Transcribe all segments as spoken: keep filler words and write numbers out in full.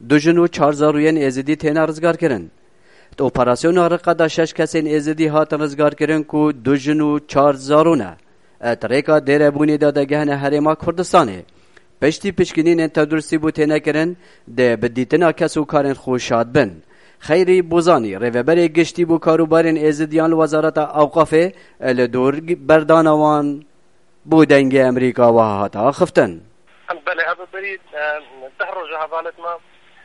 دو جن و چهار زاروین ازدی تینا رزگار کرن. تو اپراسیون رقا دا شش کسین ازدی هاتن رزگار کرن کو دو جن و چهار زارونه. تریکا دیره بونی دا دا گهنه هریما کردستانه. پشتی پشکنین تدرسی بو تینا کرن ده بدیتنا کسو کارن خوشاد بن. خیری بوزانی ریوبری گشتی بو کاروبارین ازدیان وزارت اوقافه لدور بردانوان بو دنگ امریکا و هاتا خفتن. بله ابو بريد تهرج حوالت ما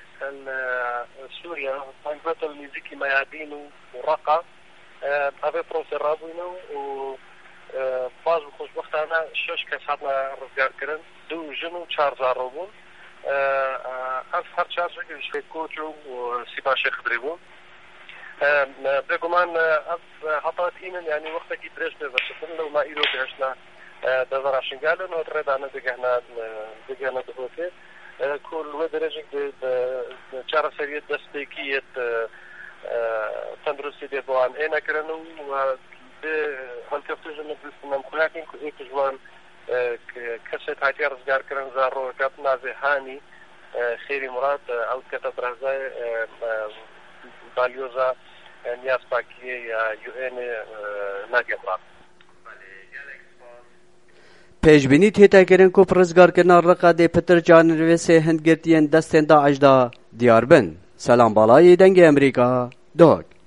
سوريا طنجة الميوزيكي ميادين ورقة هذا بروسي رابينو و باز بخوش وقتنا شش کس حتما رزگار کردن دو جنو چهار زاروبون از هر چهار شکل شکل کوچو و سیبا شیخ دریبون بگمان از حطات اینن یعنی وقتی که درش بزرشتن لو ما ایرو بهشنا دزراشن قالن و تردانه دگهنا دگهنا دهوته كل ودرجة چهار سرية دستيكية تندرسي دي بوان اينا كرنو و هل كفتوجه مجلس نمخلاكين كو ايك جوان كسيت هاتي رزقار كرن زارو كابنا زهاني خيري مراد او كتب رهزاي باليوزا نياس باكيه يو ان ناقيا مراد پیشبینی تیتا کرن کو پرزگار کرنا رقا ده پتر جانروی سه هندگرتین دستین دا اجدا دیار بن. سلام بالای دنگ امریکا دوک.